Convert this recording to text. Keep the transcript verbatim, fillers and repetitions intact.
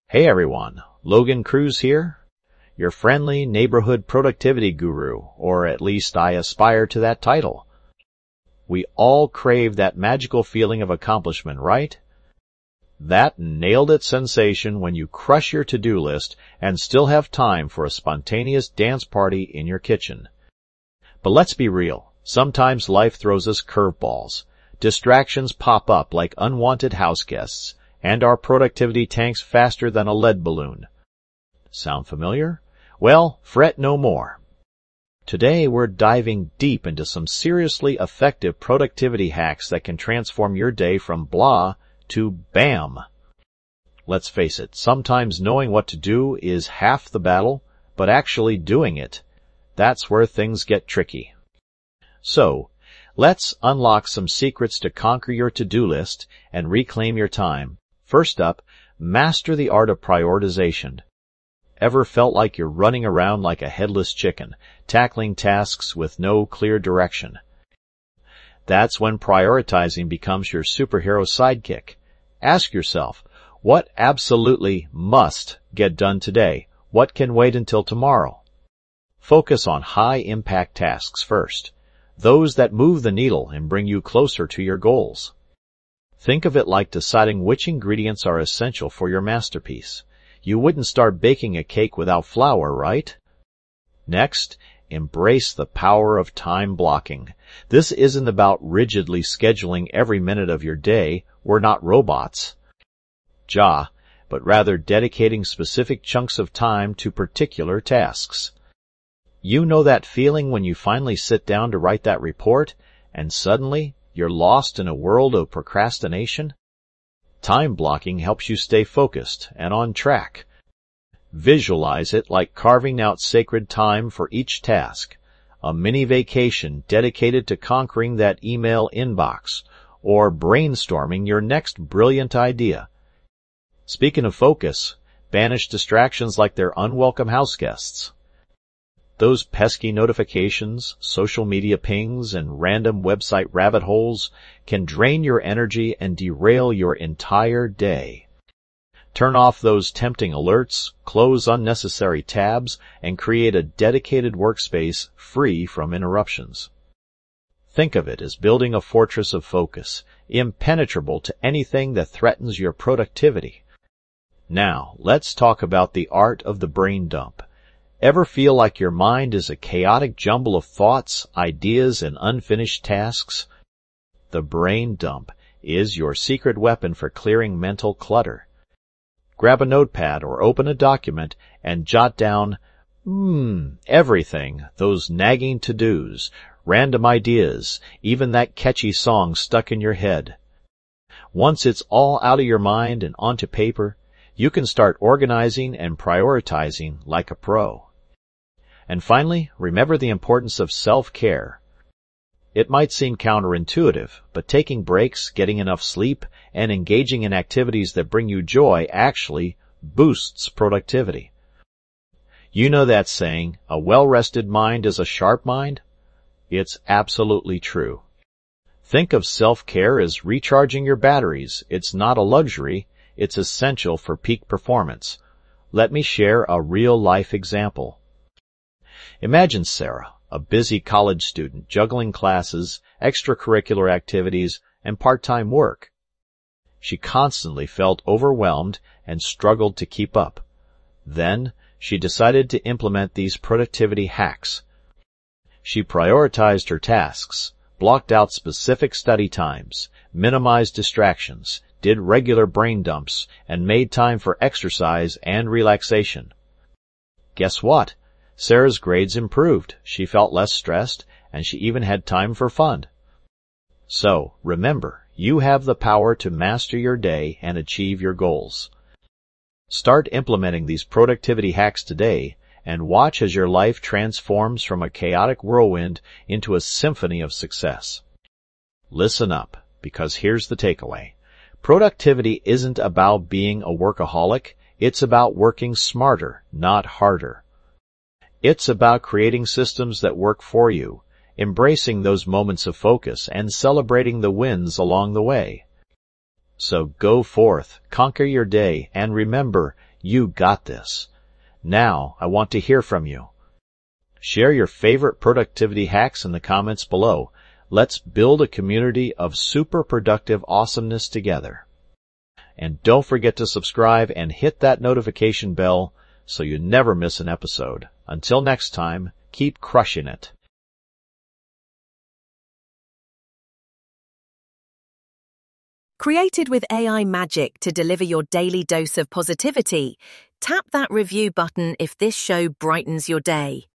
Hey everyone, Logan Cruz here, your friendly neighborhood productivity guru, or at least I aspire to that title. We all crave that magical feeling of accomplishment, right? That nailed-it sensation when you crush your to-do list and still have time for a spontaneous dance party in your kitchen. But let's be real, sometimes life throws us curveballs. Distractions pop up like unwanted house guests, and our productivity tanks faster than a lead balloon. Sound familiar? Well, fret no more. Today we're diving deep into some seriously effective productivity hacks that can transform your day from blah to bam. Let's face it, sometimes knowing what to do is half the battle, but actually doing it, that's where things get tricky. So, let's unlock some secrets to conquer your to-do list and reclaim your time. First up, master the art of prioritization. Ever felt like you're running around like a headless chicken, tackling tasks with no clear direction? That's when prioritizing becomes your superhero sidekick. Ask yourself, what absolutely must get done today? What can wait until tomorrow? Focus on high-impact tasks first, those that move the needle and bring you closer to your goals. Think of it like deciding which ingredients are essential for your masterpiece. You wouldn't start baking a cake without flour, right? Next, embrace the power of time blocking. This isn't about rigidly scheduling every minute of your day. We're not robots. Ja, but rather dedicating specific chunks of time to particular tasks. You know that feeling when you finally sit down to write that report, and suddenly you're lost in a world of procrastination? Time blocking helps you stay focused and on track. Visualize it like carving out sacred time for each task, a mini vacation dedicated to conquering that email inbox, or brainstorming your next brilliant idea. Speaking of focus, banish distractions like they're unwelcome house guests. Those pesky notifications, social media pings, and random website rabbit holes can drain your energy and derail your entire day. Turn off those tempting alerts, close unnecessary tabs, and create a dedicated workspace free from interruptions. Think of it as building a fortress of focus, impenetrable to anything that threatens your productivity. Now, let's talk about the art of the brain dump. Ever feel like your mind is a chaotic jumble of thoughts, ideas, and unfinished tasks? The brain dump is your secret weapon for clearing mental clutter. Grab a notepad or open a document and jot down, hmm, everything, those nagging to-dos, random ideas, even that catchy song stuck in your head. Once it's all out of your mind and onto paper, you can start organizing and prioritizing like a pro. And finally, remember the importance of self-care. It might seem counterintuitive, but taking breaks, getting enough sleep, and engaging in activities that bring you joy actually boosts productivity. You know that saying, a well-rested mind is a sharp mind? It's absolutely true. Think of self-care as recharging your batteries. It's not a luxury, it's essential for peak performance. Let me share a real-life example. Imagine Sarah, a busy college student juggling classes, extracurricular activities, and part-time work. She constantly felt overwhelmed and struggled to keep up. Then, she decided to implement these productivity hacks. She prioritized her tasks, blocked out specific study times, minimized distractions, did regular brain dumps, and made time for exercise and relaxation. Guess what? Sarah's grades improved, she felt less stressed, and she even had time for fun. So, remember, you have the power to master your day and achieve your goals. Start implementing these productivity hacks today, and watch as your life transforms from a chaotic whirlwind into a symphony of success. Listen up, because here's the takeaway. Productivity isn't about being a workaholic, it's about working smarter, not harder. It's about creating systems that work for you, embracing those moments of focus, and celebrating the wins along the way. So go forth, conquer your day, and remember, You got this. Now, I want to hear from you. Share your favorite productivity hacks in the comments below. Let's build a community of super productive awesomeness together. And don't forget to subscribe and hit that notification bell so you never miss an episode. Until next time, keep crushing it. Created with A I magic to deliver your daily dose of positivity, tap that review button if this show brightens your day.